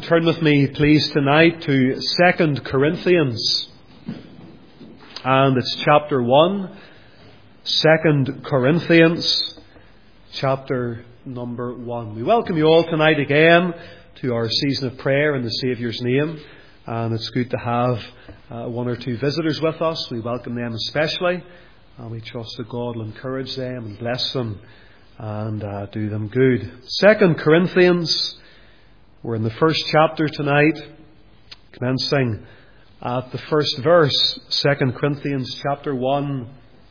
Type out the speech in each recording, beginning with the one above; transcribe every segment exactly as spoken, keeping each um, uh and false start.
turn with me, please, tonight to Second Corinthians. And it's chapter one. Second Corinthians, chapter number one. We welcome you all tonight again to our season of prayer in the Saviour's name. And it's good to have uh, one or two visitors with us. We welcome them especially. And we trust that God will encourage them and bless them and uh, do them good. Second Corinthians. We're in the first chapter tonight, commencing at the first verse, Second Corinthians chapter one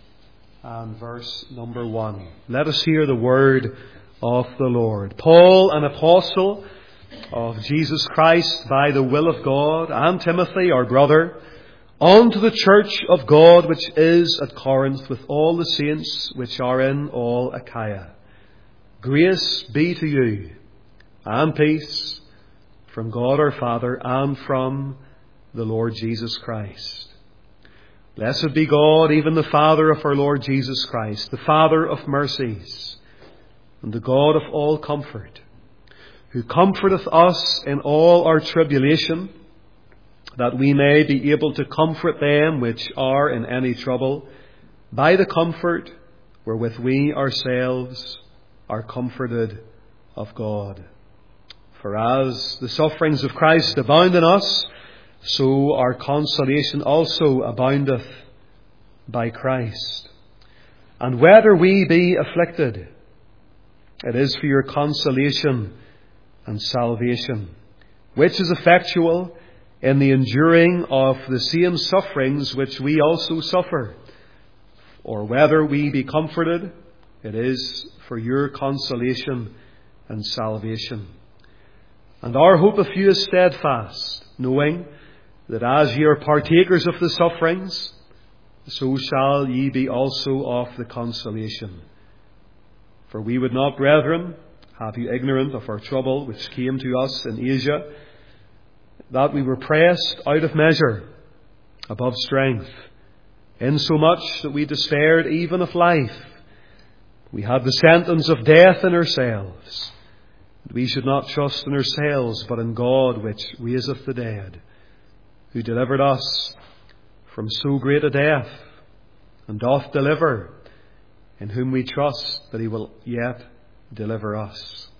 and verse number one. Let us hear the word of the Lord. Paul, an apostle of Jesus Christ by the will of God, and Timothy, our brother, unto the church of God which is at Corinth, with all the saints which are in all Achaia. Grace be to you, and peace from God our Father and from the Lord Jesus Christ. Blessed be God, even the Father of our Lord Jesus Christ, the Father of mercies, and the God of all comfort, who comforteth us in all our tribulation, that we may be able to comfort them which are in any trouble, by the comfort wherewith we ourselves are comforted of God. For as the sufferings of Christ abound in us, so our consolation also aboundeth by Christ. And whether we be afflicted, it is for your consolation and salvation, which is effectual in the enduring of the same sufferings which we also suffer. Or whether we be comforted, it is for your consolation and salvation. And our hope of you is steadfast, knowing that as ye are partakers of the sufferings, so shall ye be also of the consolation. For we would not, brethren, have you ignorant of our trouble which came to us in Asia, that we were pressed out of measure, above strength, insomuch that we despaired even of life. We had the sentence of death in ourselves. We should not trust in ourselves, but in God which raiseth the dead, who delivered us from so great a death, and doth deliver, in whom we trust that he will yet deliver us.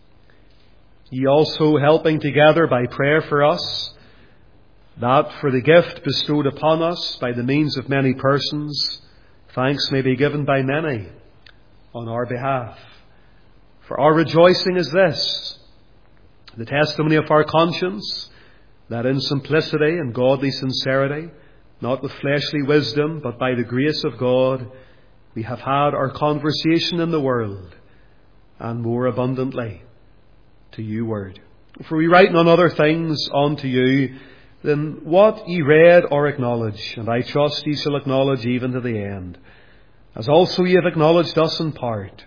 Ye also helping together by prayer for us, that for the gift bestowed upon us by the means of many persons, thanks may be given by many on our behalf. For our rejoicing is this, the testimony of our conscience, that in simplicity and godly sincerity, not with fleshly wisdom, but by the grace of God, we have had our conversation in the world, and more abundantly to you word. For we write none other things unto you than what ye read or acknowledge, and I trust ye shall acknowledge even to the end, as also ye have acknowledged us in part,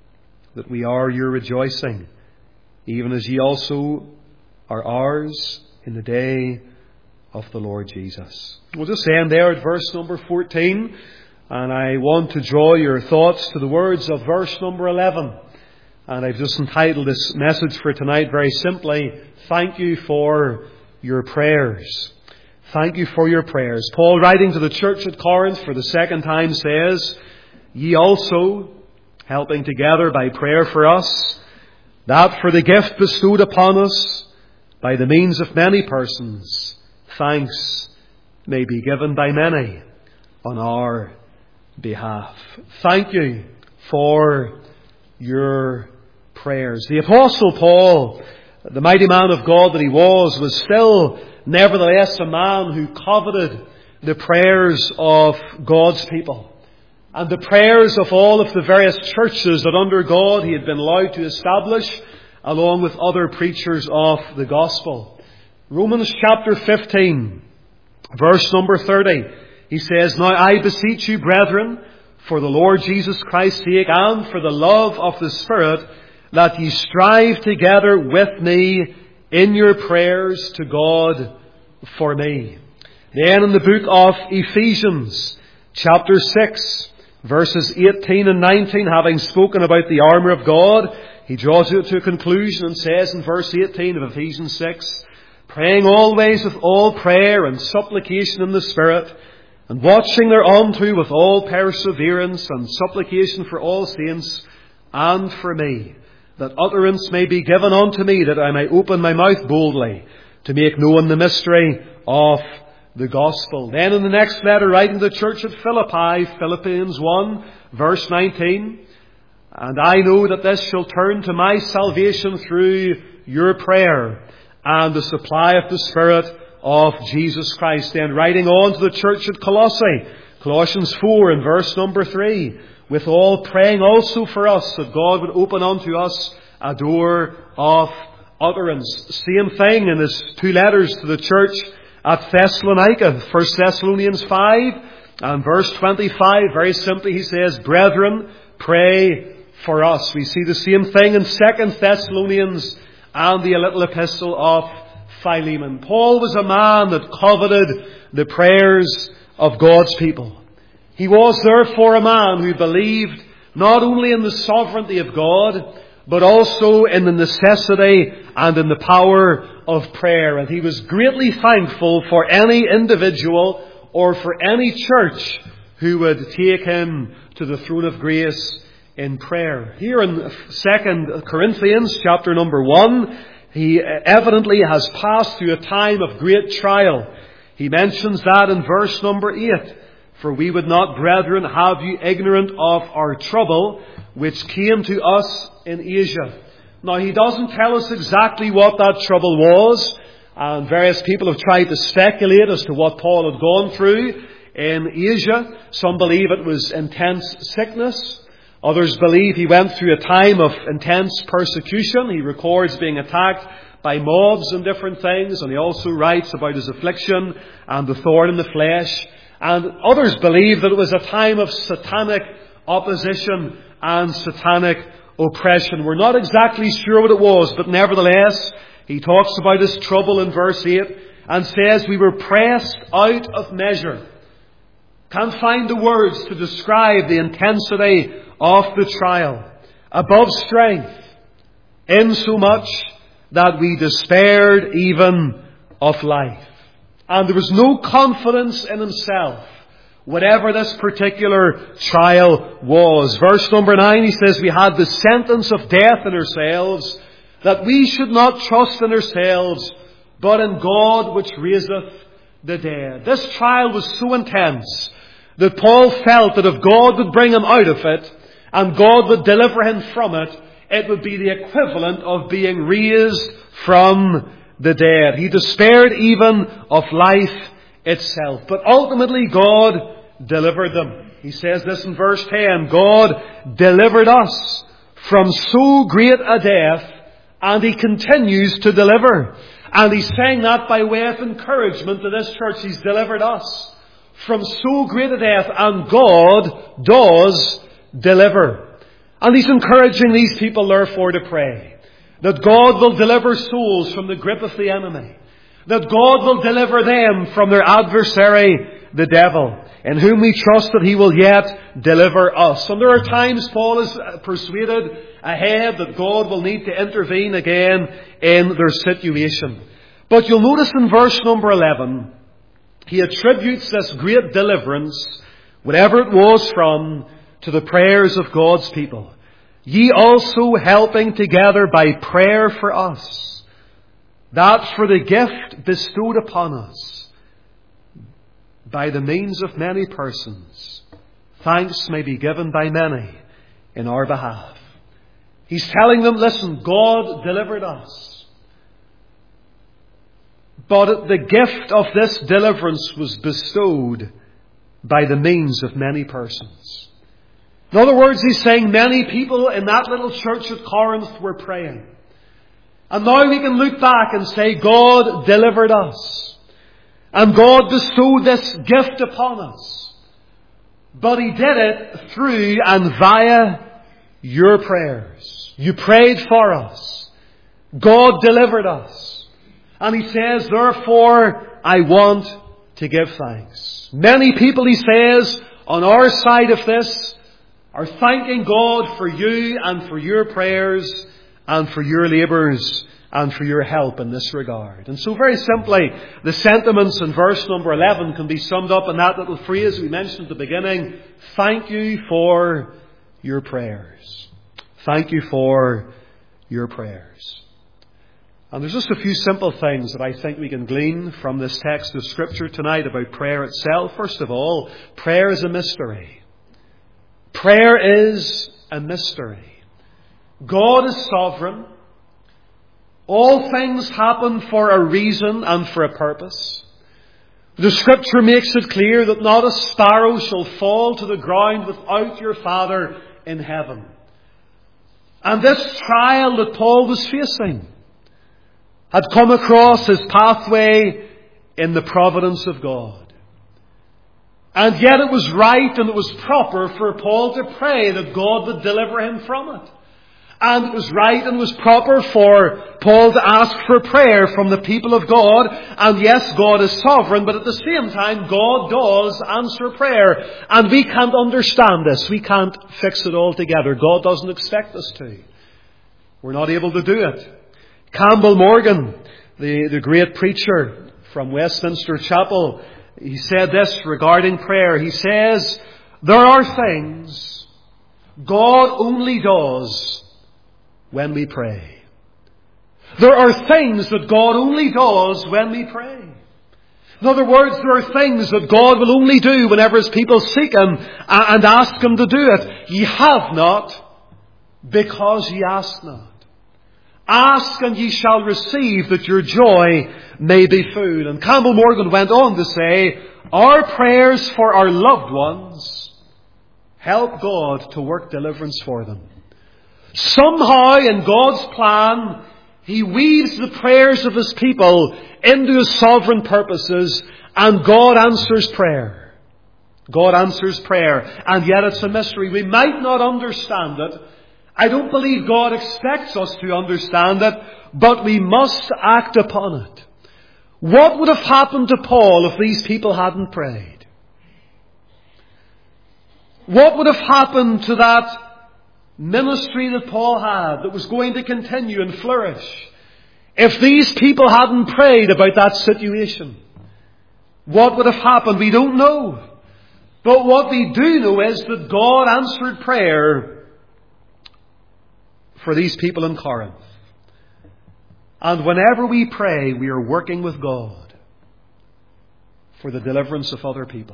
that we are your rejoicing, even as ye also are ours in the day of the Lord Jesus. We'll just end there at verse number fourteen, and I want to draw your thoughts to the words of verse number eleven. And I've just entitled this message for tonight very simply, Thank you for your prayers. Thank you for your prayers. Paul, writing to the church at Corinth for the second time, says, Ye also, helping together by prayer for us, that for the gift bestowed upon us by the means of many persons, thanks may be given by many on our behalf. Thank you for your prayers. The Apostle Paul, the mighty man of God that he was, was still nevertheless a man who coveted the prayers of God's people, and the prayers of all of the various churches that under God he had been allowed to establish, along with other preachers of the gospel. Romans chapter fifteen, verse number thirty, he says, Now I beseech you, brethren, for the Lord Jesus Christ's sake, and for the love of the Spirit, that ye strive together with me in your prayers to God for me. Then in the book of Ephesians, chapter six, verses eighteen and nineteen, having spoken about the armour of God, he draws it to a conclusion and says in verse eighteen of Ephesians six, praying always with all prayer and supplication in the Spirit, and watching thereunto with all perseverance and supplication for all saints, and for me, that utterance may be given unto me, that I may open my mouth boldly, to make known the mystery of the gospel. Then in the next letter, writing to the church at Philippi, Philippians one, verse nineteen, and I know that this shall turn to my salvation through your prayer and the supply of the Spirit of Jesus Christ. Then writing on to the church at Colossae, Colossians four and verse number three, with all praying also for us, that God would open unto us a door of utterance. Same thing in his two letters to the church at Thessalonica, First Thessalonians five and verse twenty-five. Very simply he says, brethren, pray for us. We see the same thing in Second Thessalonians and the little epistle of Philemon. Paul was a man that coveted the prayers of God's people. He was therefore a man who believed not only in the sovereignty of God, but also in the necessity and in the power of prayer. And he was greatly thankful for any individual or for any church who would take him to the throne of grace in prayer. Here in Second Corinthians chapter number one, he evidently has passed through a time of great trial. He mentions that in verse number eight. For we would not, brethren, have you ignorant of our trouble, which came to us in Asia. Now, he doesn't tell us exactly what that trouble was, and various people have tried to speculate as to what Paul had gone through in Asia. Some believe it was intense sickness. Others believe he went through a time of intense persecution. He records being attacked by mobs and different things, and he also writes about his affliction and the thorn in the flesh. And others believe that it was a time of satanic opposition and satanic oppression. We're not exactly sure what it was, but nevertheless, he talks about his trouble in verse eight and says, we were pressed out of measure. Can't find the words to describe the intensity of the trial. Above strength, insomuch that we despaired even of life. And there was no confidence in himself, whatever this particular trial was. Verse number nine, he says, we had the sentence of death in ourselves, that we should not trust in ourselves, but in God which raiseth the dead. This trial was so intense that Paul felt that if God would bring him out of it, and God would deliver him from it, it would be the equivalent of being raised from the dead. He despaired even of life itself. But ultimately God delivered them. He says this in verse ten, God delivered us from so great a death, and He continues to deliver. And He's saying that by way of encouragement to this church. He's delivered us from so great a death, and God does deliver. And He's encouraging these people therefore to pray that God will deliver souls from the grip of the enemy, that God will deliver them from their adversary, the devil, in whom we trust that He will yet deliver us. And there are times Paul is persuaded ahead that God will need to intervene again in their situation. But you'll notice in verse number eleven, he attributes this great deliverance, whatever it was from, to the prayers of God's people. Ye also helping together by prayer for us, that for the gift bestowed upon us by the means of many persons, thanks may be given by many in our behalf. He's telling them, listen, God delivered us. But the gift of this deliverance was bestowed by the means of many persons. In other words, he's saying many people in that little church at Corinth were praying. And now we can look back and say, God delivered us. And God bestowed this gift upon us. But He did it through and via your prayers. You prayed for us. God delivered us. And He says, therefore, I want to give thanks. Many people, He says, on our side of this, are thanking God for you and for your prayers and for your labours and for your help in this regard. And so very simply, the sentiments in verse number eleven can be summed up in that little phrase we mentioned at the beginning. Thank you for your prayers. Thank you for your prayers. And there's just a few simple things that I think we can glean from this text of Scripture tonight about prayer itself. First of all, prayer is a mystery. Prayer is a mystery. God is sovereign. All things happen for a reason and for a purpose. The Scripture makes it clear that not a sparrow shall fall to the ground without your Father in heaven. And this trial that Paul was facing had come across his pathway in the providence of God. And yet it was right and it was proper for Paul to pray that God would deliver him from it. And it was right and it was proper for Paul to ask for prayer from the people of God. And yes, God is sovereign, but at the same time, God does answer prayer. And we can't understand this. We can't fix it all together. God doesn't expect us to. We're not able to do it. Campbell Morgan, the, the great preacher from Westminster Chapel, he said this regarding prayer. He says, there are things God only does when we pray. There are things that God only does when we pray. In other words, there are things that God will only do whenever His people seek Him and ask Him to do it. Ye have not, because ye ask not. Ask and ye shall receive, that your joy may be full. And Campbell Morgan went on to say, our prayers for our loved ones help God to work deliverance for them. Somehow in God's plan, He weaves the prayers of His people into His sovereign purposes, and God answers prayer. God answers prayer. And yet it's a mystery. We might not understand it. I don't believe God expects us to understand it, but we must act upon it. What would have happened to Paul if these people hadn't prayed? What would have happened to that ministry that Paul had that was going to continue and flourish if these people hadn't prayed about that situation? What would have happened? We don't know. But what we do know is that God answered prayer for these people in Corinth. And whenever we pray, we are working with God for the deliverance of other people.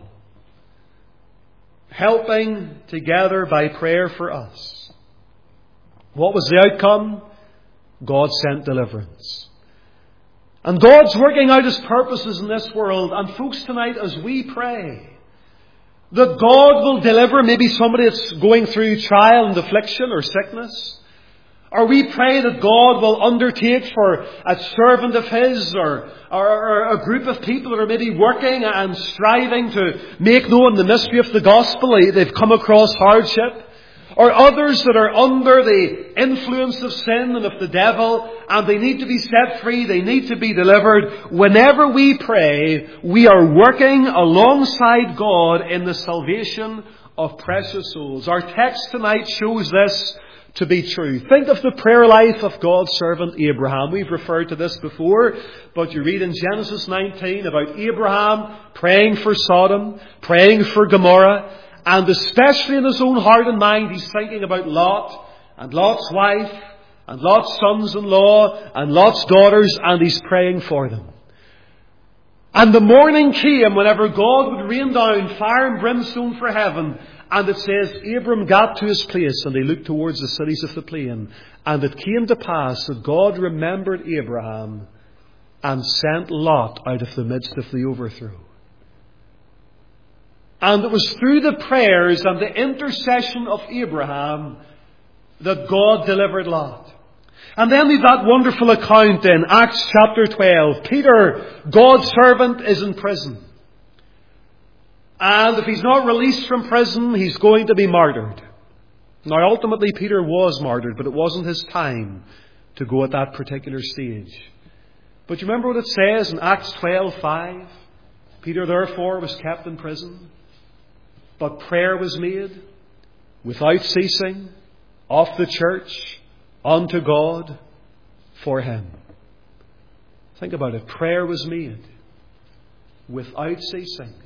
Helping together by prayer for us. What was the outcome? God sent deliverance. And God's working out His purposes in this world. And folks, tonight as we pray that God will deliver maybe somebody that's going through trial and affliction or sickness, or we pray that God will undertake for a servant of His or, or, or a group of people that are maybe working and striving to make known the mystery of the gospel. They've come across hardship. Or others that are under the influence of sin and of the devil, and they need to be set free, they need to be delivered. Whenever we pray, we are working alongside God in the salvation of precious souls. Our text tonight shows this to be true. Think of the prayer life of God's servant Abraham. We've referred to this before, but you read in Genesis nineteen about Abraham praying for Sodom, praying for Gomorrah, and especially in his own heart and mind, he's thinking about Lot and Lot's wife and Lot's sons-in-law and Lot's daughters, and he's praying for them. And the morning came whenever God would rain down fire and brimstone for heaven. And it says, Abram got to his place and he looked towards the cities of the plain. And it came to pass that God remembered Abraham and sent Lot out of the midst of the overthrow. And it was through the prayers and the intercession of Abraham that God delivered Lot. And then we've that wonderful account in Acts chapter twelve. Peter, God's servant, is in prison. And if he's not released from prison, he's going to be martyred. Now ultimately Peter was martyred, but it wasn't his time to go at that particular stage. But you remember what it says in Acts twelve five? Peter therefore was kept in prison, but prayer was made without ceasing of the church unto God for him. Think about it. Prayer was made without ceasing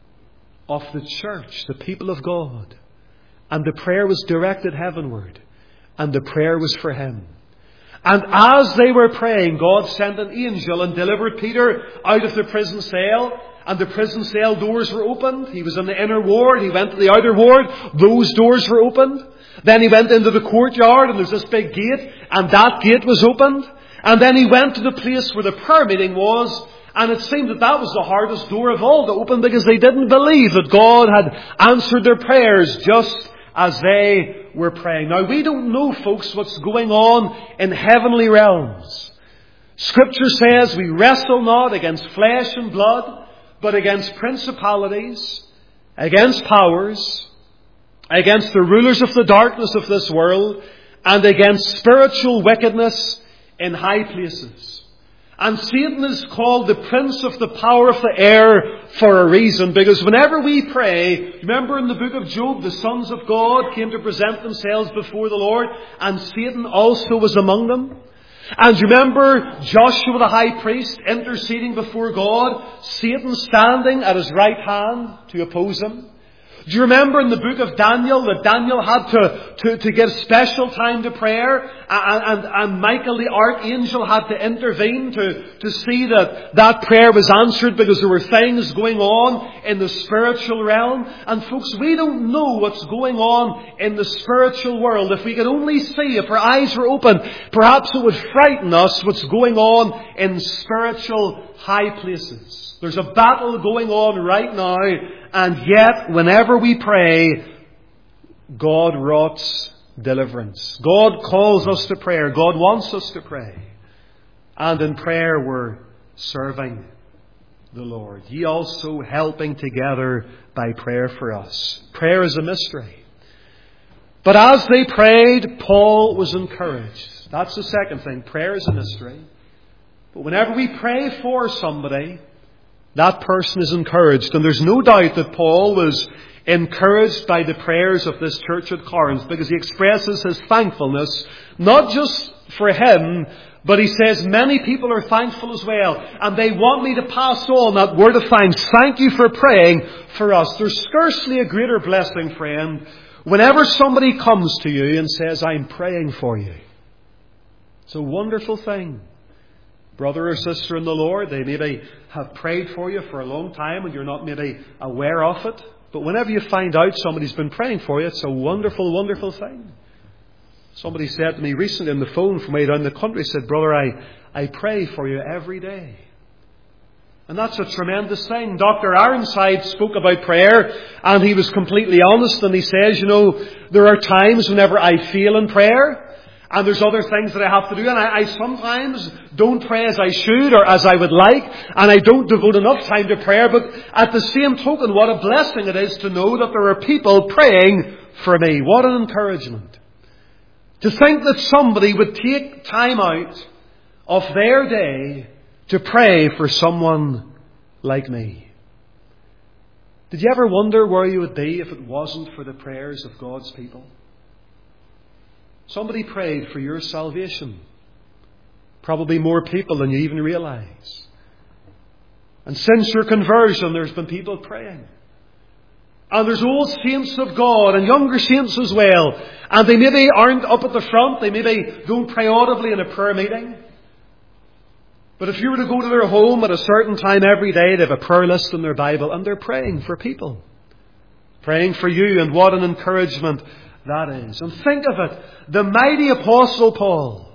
of the church, the people of God. And the prayer was directed heavenward. And the prayer was for him. And as they were praying, God sent an angel and delivered Peter out of the prison cell. And the prison cell doors were opened. He was in the inner ward. He went to the outer ward. Those doors were opened. Then he went into the courtyard, and there's this big gate, and that gate was opened. And then he went to the place where the prayer meeting was, and it seemed that that was the hardest door of all to open, because they didn't believe that God had answered their prayers just as they were praying. Now, we don't know, folks, what's going on in heavenly realms. Scripture says we wrestle not against flesh and blood, but against principalities, against powers, against the rulers of the darkness of this world, and against spiritual wickedness in high places. And Satan is called the prince of the power of the air for a reason, because whenever we pray, remember in the book of Job, the sons of God came to present themselves before the Lord, and Satan also was among them. And remember Joshua the high priest interceding before God, Satan standing at his right hand to oppose him. Do you remember in the book of Daniel that Daniel had to, to, to give special time to prayer, and, and, and Michael the archangel had to intervene to, to see that that prayer was answered, because there were things going on in the spiritual realm. And folks, we don't know what's going on in the spiritual world. If we could only see, if our eyes were open, perhaps it would frighten us what's going on in spiritual high places. There's a battle going on right now, and yet whenever we pray, God wroughts deliverance. God calls us to prayer. God wants us to pray. And in prayer we're serving the Lord. Ye also helping together by prayer for us. Prayer is a mystery. But as they prayed, Paul was encouraged. That's the second thing. Prayer is a mystery. But whenever we pray for somebody, that person is encouraged. And there's no doubt that Paul was encouraged by the prayers of this church at Corinth, because he expresses his thankfulness, not just for him, but he says many people are thankful as well. And they want me to pass on that word of thanks. Thank you for praying for us. There's scarcely a greater blessing, friend, whenever somebody comes to you and says, I'm praying for you. It's a wonderful thing. Brother or sister in the Lord, they maybe have prayed for you for a long time and you're not maybe aware of it. But whenever you find out somebody's been praying for you, it's a wonderful, wonderful thing. Somebody said to me recently on the phone from way down the country, said, Brother, I, I pray for you every day. And that's a tremendous thing. Doctor Ironside spoke about prayer, and he was completely honest, and he says, you know, there are times whenever I fail in prayer, and there's other things that I have to do, and I, I sometimes don't pray as I should or as I would like, and I don't devote enough time to prayer. But at the same token, what a blessing it is to know that there are people praying for me. What an encouragement. To think that somebody would take time out of their day to pray for someone like me. Did you ever wonder where you would be if it wasn't for the prayers of God's people? Somebody prayed for your salvation. Probably more people than you even realize. And since your conversion, there's been people praying. And there's old saints of God and younger saints as well. And they maybe aren't up at the front. They maybe don't pray audibly in a prayer meeting. But if you were to go to their home at a certain time every day, they have a prayer list in their Bible, and they're praying for people. Praying for you, and what an encouragement that is. And think of it, the mighty Apostle Paul.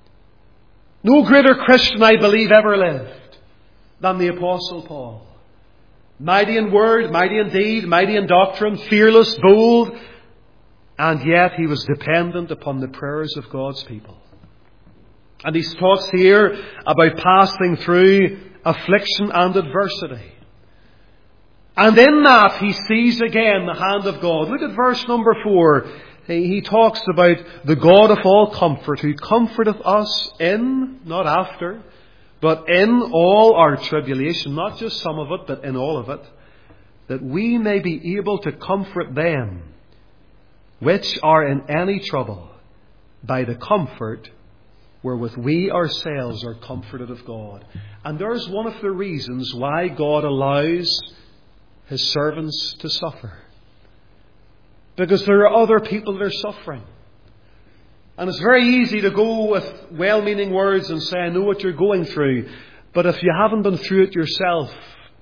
No greater Christian, I believe, ever lived than the Apostle Paul. Mighty in word, mighty in deed, mighty in doctrine, fearless, bold, and yet he was dependent upon the prayers of God's people. And he talks here about passing through affliction and adversity. And in that he sees again the hand of God. Look at verse number four. He talks about the God of all comfort, who comforteth us in, not after, but in all our tribulation, not just some of it, but in all of it, that we may be able to comfort them which are in any trouble by the comfort wherewith we ourselves are comforted of God. And there's one of the reasons why God allows His servants to suffer. Because there are other people that are suffering. And it's very easy to go with well-meaning words and say, I know what you're going through. But if you haven't been through it yourself,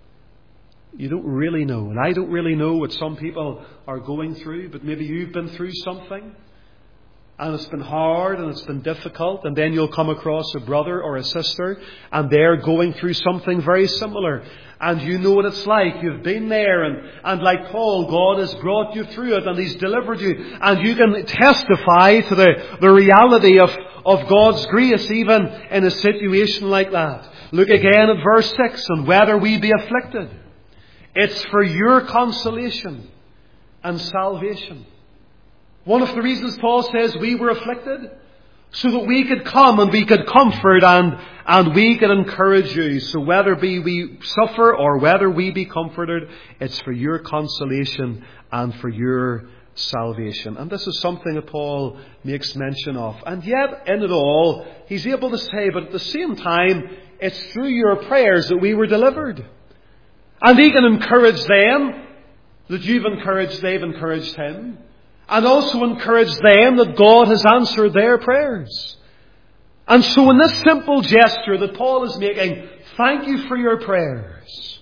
you don't really know. And I don't really know what some people are going through, but maybe you've been through something. And it's been hard and it's been difficult. And then you'll come across a brother or a sister and they're going through something very similar. And you know what it's like. You've been there. And, and like Paul, God has brought you through it and He's delivered you. And you can testify to the, the reality of, of God's grace even in a situation like that. Look again at verse six. And whether we be afflicted, it's for your consolation and salvation. One of the reasons Paul says we were afflicted, so that we could come and we could comfort and, and we could encourage you. So whether be we suffer or whether we be comforted, it's for your consolation and for your salvation. And this is something that Paul makes mention of. And yet, in it all, he's able to say, but at the same time, it's through your prayers that we were delivered. And he can encourage them that you've encouraged, they've encouraged him. And also encourage them that God has answered their prayers. And so in this simple gesture that Paul is making, thank you for your prayers,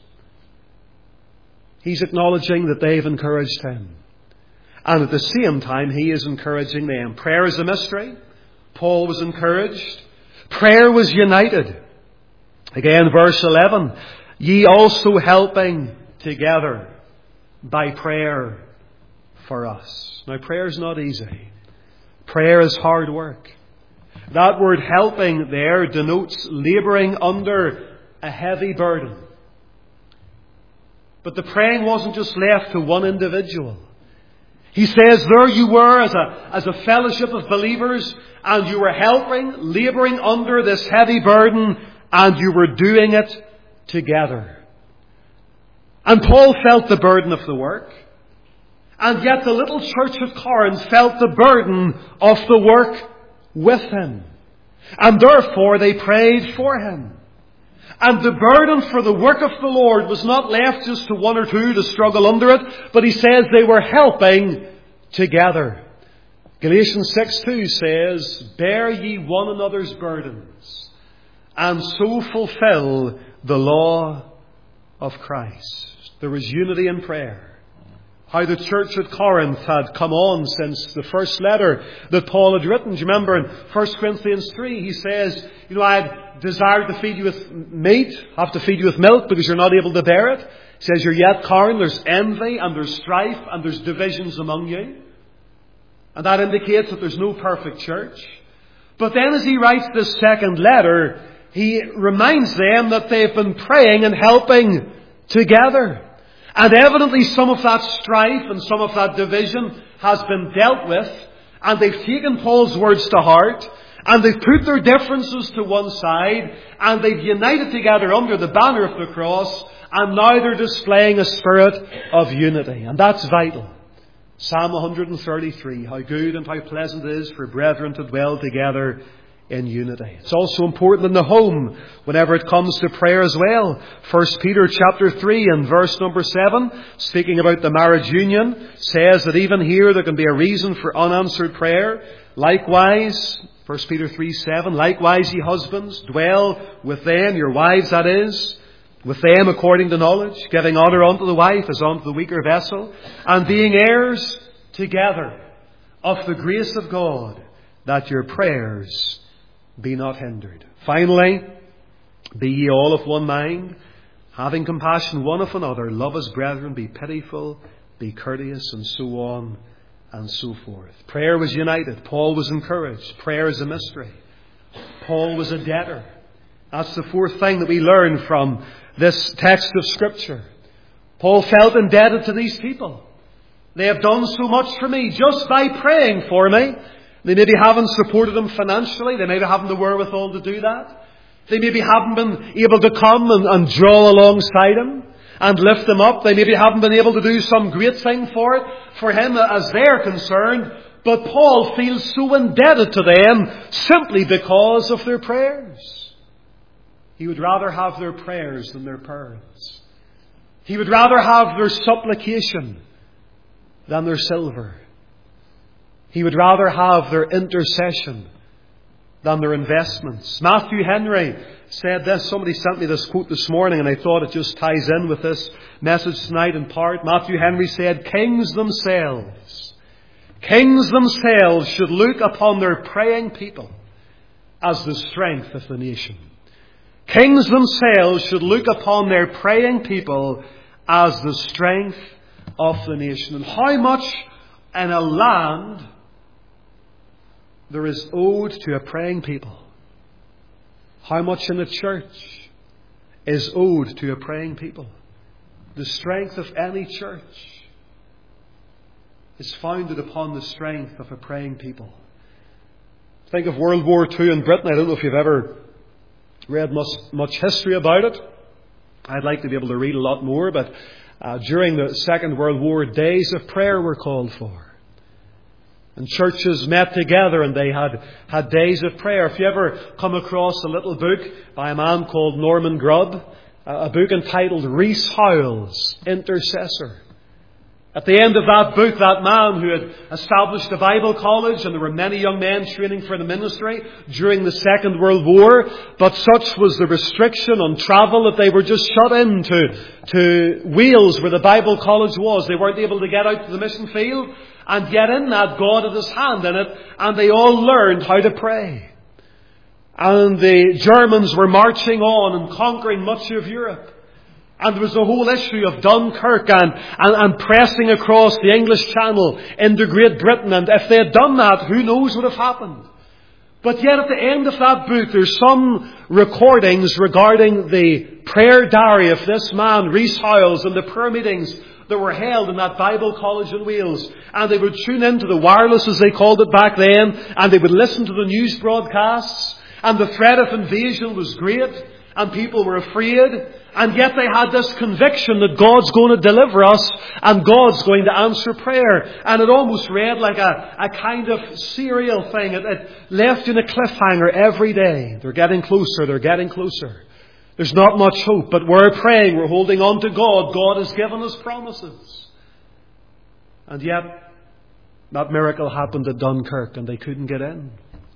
he's acknowledging that they've encouraged him. And at the same time, he is encouraging them. Prayer is a mystery. Paul was encouraged. Prayer was united. Again, verse eleven. Ye also helping together by prayer for us. Now, prayer is not easy. Prayer is hard work. That word helping there denotes labouring under a heavy burden. But the praying wasn't just left to one individual. He says there you were as a, as a fellowship of believers, and you were helping, labouring under this heavy burden, and you were doing it together. And Paul felt the burden of the work. And yet the little church of Corinth felt the burden of the work with him. And therefore they prayed for him. And the burden for the work of the Lord was not left just to one or two to struggle under it, but he says they were helping together. Galatians six two says, bear ye one another's burdens, and so fulfill the law of Christ. There was unity in prayer. How the church at Corinth had come on since the first letter that Paul had written. Do you remember in First Corinthians three, he says, you know, I had desired to feed you with meat, have to feed you with milk because you're not able to bear it. He says, you're yet Corinth, there's envy and there's strife and there's divisions among you. And that indicates that there's no perfect church. But then as he writes this second letter, he reminds them that they've been praying and helping together. And evidently some of that strife and some of that division has been dealt with. And they've taken Paul's words to heart. And they've put their differences to one side. And they've united together under the banner of the cross. And now they're displaying a spirit of unity. And that's vital. Psalm one thirty-three. How good and how pleasant it is for brethren to dwell together in unity. It's also important in the home whenever it comes to prayer as well. First Peter chapter three and verse number seven, speaking about the marriage union, says that even here there can be a reason for unanswered prayer. Likewise, First Peter three seven, likewise ye husbands, dwell with them, your wives that is, with them according to knowledge, giving honour unto the wife as unto the weaker vessel, and being heirs together of the grace of God, that your prayers be not hindered. Finally, be ye all of one mind, having compassion one of another, love as brethren, be pitiful, be courteous, and so on and so forth. Prayer was united. Paul was encouraged. Prayer is a mystery. Paul was a debtor. That's the fourth thing that we learn from this text of Scripture. Paul felt indebted to these people. They have done so much for me just by praying for me. They maybe haven't supported him financially. They maybe haven't the wherewithal to do that. They maybe haven't been able to come and, and draw alongside him and lift him up. They maybe haven't been able to do some great thing for it, for him as they're concerned. But Paul feels so indebted to them simply because of their prayers. He would rather have their prayers than their pearls. He would rather have their supplication than their silver. He would rather have their intercession than their investments. Matthew Henry said this. Somebody sent me this quote this morning, and I thought it just ties in with this message tonight in part. Matthew Henry said, Kings themselves, kings themselves should look upon their praying people as the strength of the nation. Kings themselves should look upon their praying people as the strength of the nation. And how much in a land there is owed to a praying people. How much in the church is owed to a praying people. The strength of any church is founded upon the strength of a praying people. Think of World War Two in Britain. I don't know if you've ever read much, much history about it. I'd like to be able to read a lot more, but uh, during the Second World War, days of prayer were called for. And churches met together and they had, had days of prayer. If you ever come across a little book by a man called Norman Grubb, a book entitled Rees Howells, Intercessor. At the end of that book, that man who had established a Bible college, and there were many young men training for the ministry during the Second World War, but such was the restriction on travel that they were just shut into to Wales, where the Bible college was. They weren't able to get out to the mission field, and yet in that God had His hand in it, and they all learned how to pray. And the Germans were marching on and conquering much of Europe. And there was the whole issue of Dunkirk and, and, and pressing across the English Channel into Great Britain. And if they had done that, who knows what would have happened. But yet at the end of that book, there's some recordings regarding the prayer diary of this man, Rees Howells, and the prayer meetings that were held in that Bible college in Wales. And they would tune into the wireless, as they called it back then, and they would listen to the news broadcasts. And the threat of invasion was great, and people were afraid. And yet they had this conviction that God's going to deliver us and God's going to answer prayer. And it almost read like a, a kind of serial thing. It, it left you in a cliffhanger every day. They're getting closer, they're getting closer. There's not much hope, but we're praying, we're holding on to God. God has given us promises. And yet, that miracle happened at Dunkirk and they couldn't get in.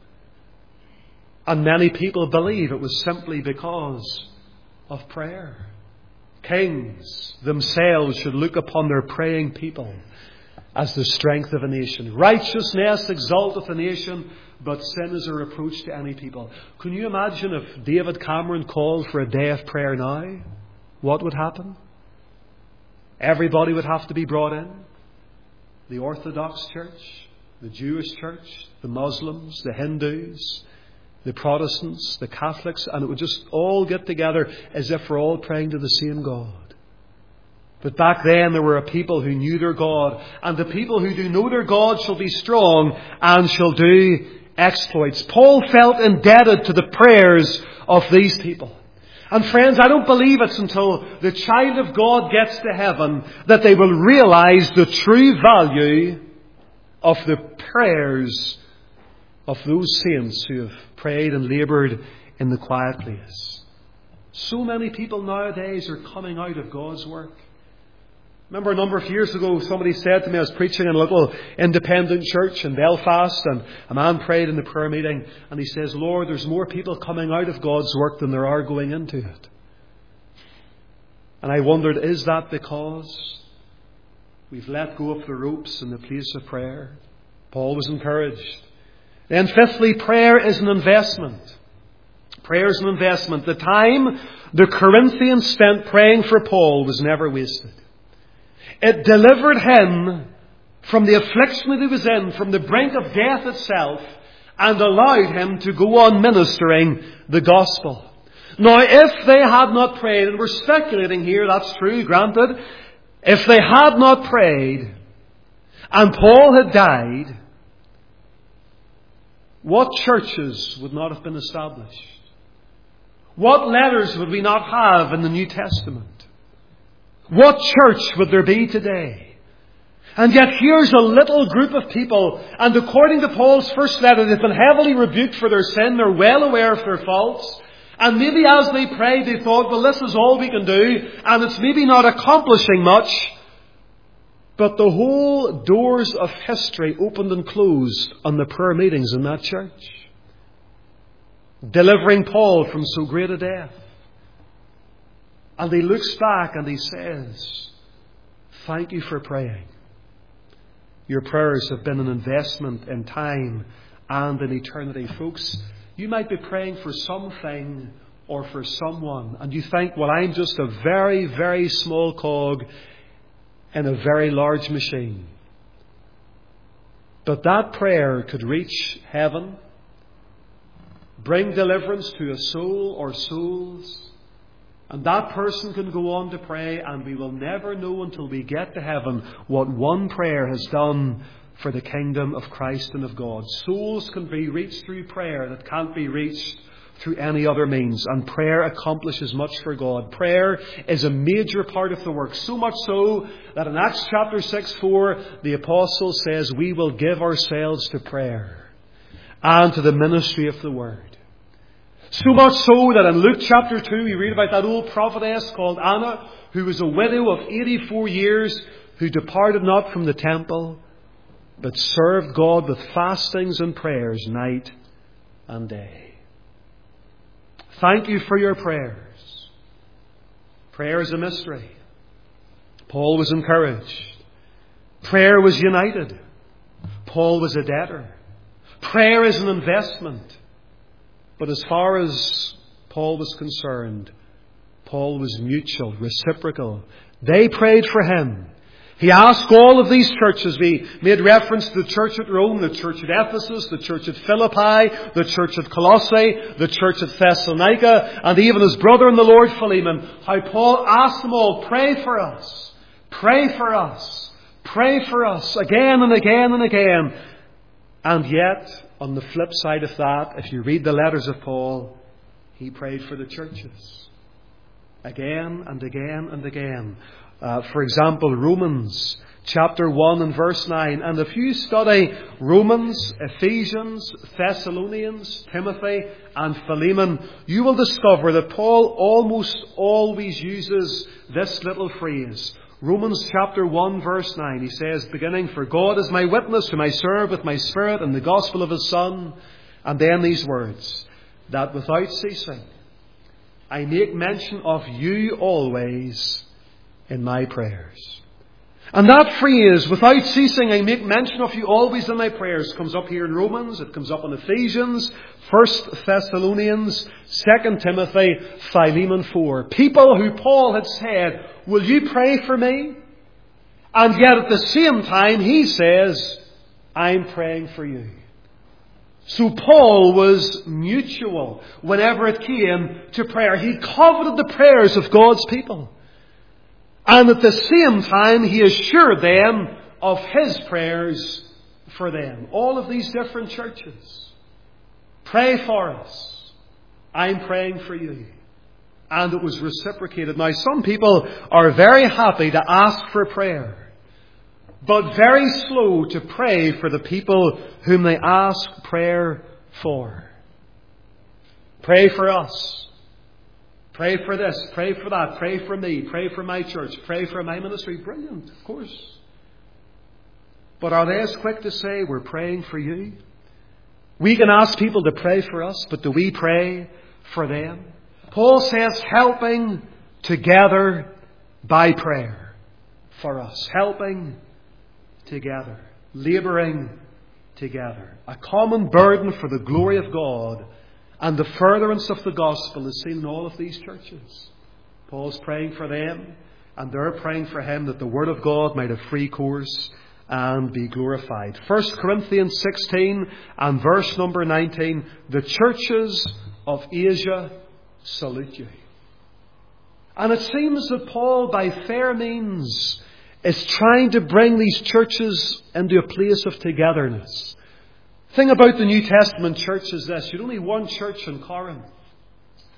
And many people believe it was simply because of prayer. Kings themselves should look upon their praying people as the strength of a nation. Righteousness exalteth a nation, but sin is a reproach to any people. Can you imagine if David Cameron called for a day of prayer now? What would happen? Everybody would have to be brought in. The Orthodox Church, the Jewish Church, the Muslims, the Hindus, the Protestants, the Catholics, and it would just all get together as if we're all praying to the same God. But back then there were a people who knew their God, and the people who do know their God shall be strong and shall do exploits. Paul felt indebted to the prayers of these people. And friends, I don't believe it's until the child of God gets to heaven that they will realize the true value of the prayers of those saints who have prayed and laboured in the quiet place. So many people nowadays are coming out of God's work. Remember a number of years ago, somebody said to me, I was preaching in a little independent church in Belfast, and a man prayed in the prayer meeting, and he says, Lord, there's more people coming out of God's work than there are going into it. And I wondered, is that because we've let go of the ropes in the place of prayer? Paul was encouraged. Then fifthly, prayer is an investment. Prayer is an investment. The time the Corinthians spent praying for Paul was never wasted. It delivered him from the affliction that he was in, from the brink of death itself, and allowed him to go on ministering the gospel. Now, if they had not prayed, and we're speculating here, that's true, granted, if they had not prayed, and Paul had died, what churches would not have been established? What letters would we not have in the New Testament? What church would there be today? And yet here's a little group of people, and according to Paul's first letter, they've been heavily rebuked for their sin. They're well aware of their faults. And maybe as they prayed, they thought, well, this is all we can do, and it's maybe not accomplishing much. But the whole doors of history opened and closed on the prayer meetings in that church, delivering Paul from so great a death. And he looks back and he says, thank you for praying. Your prayers have been an investment in time and in eternity. Folks, you might be praying for something or for someone, and you think, well, I'm just a very, very small cog in a very large machine. But that prayer could reach heaven, bring deliverance to a soul or souls, and that person can go on to pray, and we will never know until we get to heaven what one prayer has done for the kingdom of Christ and of God. Souls can be reached through prayer that can't be reached through any other means. And prayer accomplishes much for God. Prayer is a major part of the work. So much so that in Acts chapter six four, the apostle says we will give ourselves to prayer and to the ministry of the word. So much so that in Luke chapter two, we read about that old prophetess called Anna, who was a widow of eighty-four years, who departed not from the temple, but served God with fastings and prayers night and day. Thank you for your prayers. Prayer is a mystery. Paul was encouraged. Prayer was united. Paul was a debtor. Prayer is an investment. But as far as Paul was concerned, Paul was mutual, reciprocal. They prayed for him. He asked all of these churches. We made reference to the church at Rome, the church at Ephesus, the church at Philippi, the church at Colossae, the church at Thessalonica, and even his brother in the Lord, Philemon, how Paul asked them all, pray for us, pray for us, pray for us, again and again and again. And yet, on the flip side of that, if you read the letters of Paul, he prayed for the churches. Again and again and again. Uh, for example, Romans chapter one and verse nine. And if you study Romans, Ephesians, Thessalonians, Timothy and Philemon, you will discover that Paul almost always uses this little phrase. Romans chapter one verse nine, he says, beginning, for God is my witness, whom I serve with my spirit in the gospel of his Son. And then these words, that without ceasing I make mention of you always in my prayers. And that phrase, without ceasing I make mention of you always in my prayers, comes up here in Romans, it comes up in Ephesians, First Thessalonians, Second Timothy, Philemon four. People who Paul had said, will you pray for me? And yet at the same time he says, I'm praying for you. So Paul was mutual whenever it came to prayer. He coveted the prayers of God's people. And at the same time, he assured them of his prayers for them. All of these different churches. Pray for us. I'm praying for you. And it was reciprocated. Now, some people are very happy to ask for prayer, but very slow to pray for the people whom they ask prayer for. Pray for us. Pray for this, pray for that, pray for me, pray for my church, pray for my ministry. Brilliant, of course. But are they as quick to say, we're praying for you? We can ask people to pray for us, but do we pray for them? Paul says, helping together by prayer for us. Helping together. Labouring together. A common burden for the glory of God. And the furtherance of the gospel is seen in all of these churches. Paul's praying for them, and they're praying for him that the word of God might have free course and be glorified. First Corinthians sixteen and verse number nineteen. The churches of Asia salute you. And it seems that Paul, by fair means, is trying to bring these churches into a place of togetherness. The thing about the New Testament church is this. You'd only one church in Corinth.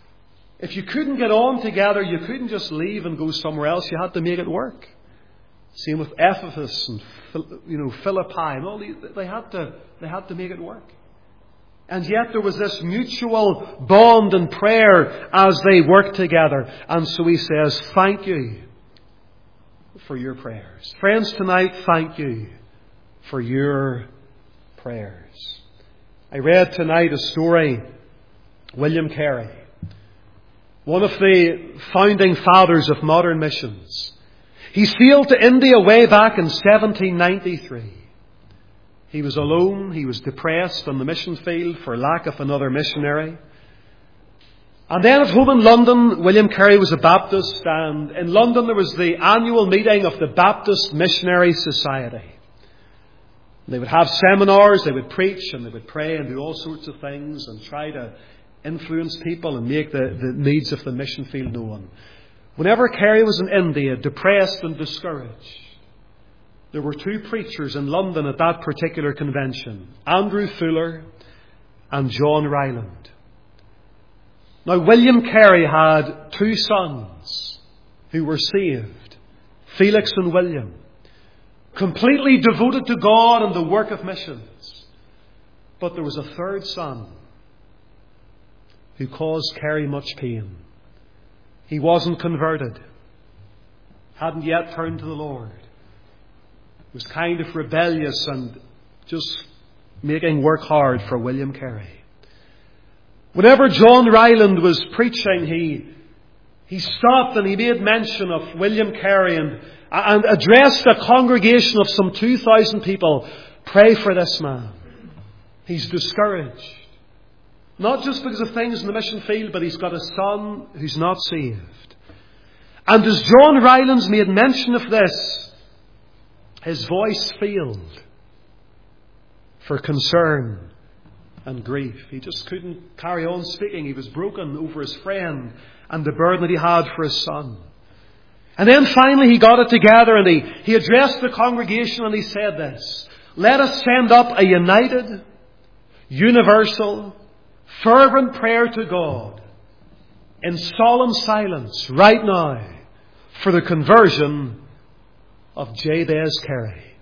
If you couldn't get on together, you couldn't just leave and go somewhere else. You had to make it work. Same with Ephesus and you know Philippi and all these. They had to they had to make it work. And yet there was this mutual bond in prayer as they worked together. And so he says, thank you for your prayers. Friends, tonight, thank you for your prayers. I read tonight a story, William Carey, one of the founding fathers of modern missions. He sailed to India way back in seventeen ninety-three. He was alone. He was depressed on the mission field for lack of another missionary. And then at home in London, William Carey was a Baptist, and in London there was the annual meeting of the Baptist Missionary Society. They would have seminars, they would preach, and they would pray and do all sorts of things and try to influence people and make the, the needs of the mission field known. Whenever Carey was in India, depressed and discouraged, there were two preachers in London at that particular convention, Andrew Fuller and John Ryland. Now, William Carey had two sons who were saved, Felix and William, completely devoted to God and the work of missions. But there was a third son who caused Carey much pain. He wasn't converted, hadn't yet turned to the Lord, was kind of rebellious and just making work hard for William Carey. Whenever John Ryland was preaching, he he stopped and he made mention of William Carey and, and addressed a congregation of some two thousand people. Pray for this man. He's discouraged. Not just because of things in the mission field, but he's got a son who's not saved. And as John Rylands made mention of this, his voice failed for concern and grief. He just couldn't carry on speaking. He was broken over his friend and the burden that he had for his son. And then finally he got it together and he, he addressed the congregation and he said this: let us send up a united, universal, fervent prayer to God in solemn silence right now for the conversion of Jabez Carey.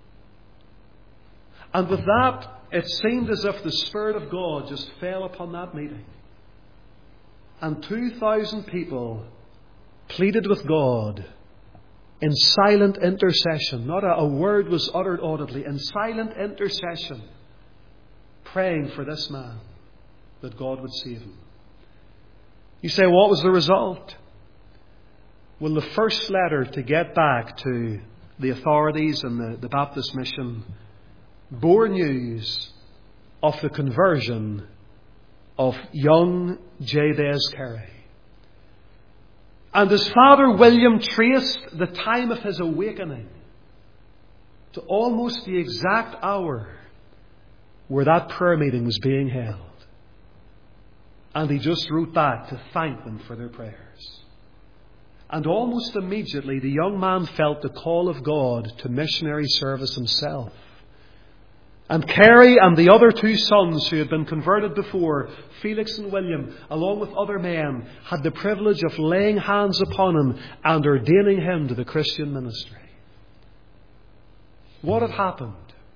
And with that, it seemed as if the Spirit of God just fell upon that meeting. And two thousand people pleaded with God in silent intercession. Not a, a word was uttered audibly. In silent intercession, praying for this man, that God would save him. You say, what was the result? Well, the first letter to get back to the authorities and the, the Baptist mission bore news of the conversion of young Jabez Carey. And his father William traced the time of his awakening to almost the exact hour where that prayer meeting was being held. And he just wrote back to thank them for their prayers. And almost immediately the young man felt the call of God to missionary service himself. And Carey and the other two sons who had been converted before, Felix and William, along with other men, had the privilege of laying hands upon him and ordaining him to the Christian ministry. What had happened?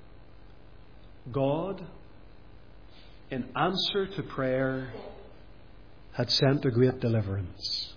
God, in answer to prayer, had sent a great deliverance.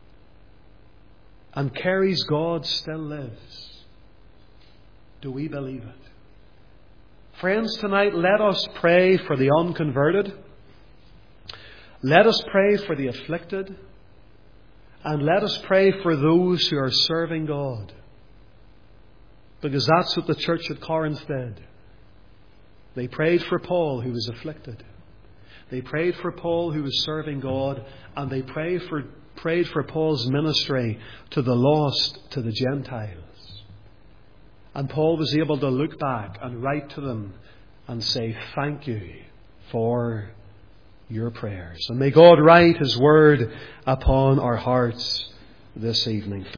And Carey's God still lives. Do we believe it? Friends, tonight let us pray for the unconverted. Let us pray for the afflicted. And let us pray for those who are serving God. Because that's what the church at Corinth did. They prayed for Paul, who was afflicted. They prayed for Paul, who was serving God. And they prayed for, prayed for Paul's ministry to the lost, to the Gentiles. And Paul was able to look back and write to them and say, thank you for your prayers. And may God write His word upon our hearts this evening.